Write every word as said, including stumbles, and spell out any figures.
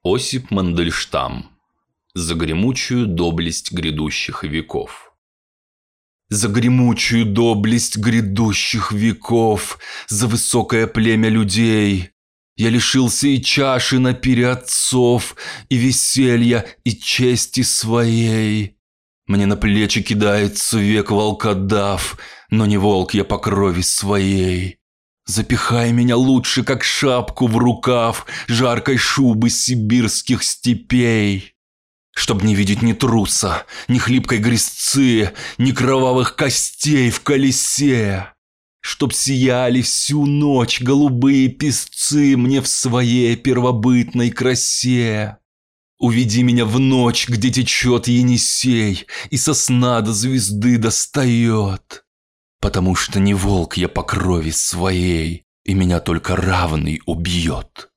Осип Мандельштам. За гремучую доблесть грядущих веков. За гремучую доблесть грядущих веков, за высокое племя людей. Я лишился и чаши напере отцов, и веселья, и чести своей. Мне на плечи кидается век волкодав, но не волк я по крови своей. Запихай меня лучше, как шапку в рукав жаркой шубы сибирских степей. Чтоб не видеть ни труса, ни хлипкой грязцы, ни кровавых костей в колесе. Чтоб сияли всю ночь голубые песцы мне в своей первобытной красе. Уведи меня в ночь, где течет Енисей и со сна до звезды достает. Потому что не волк я по крови своей, и меня только равный убьет.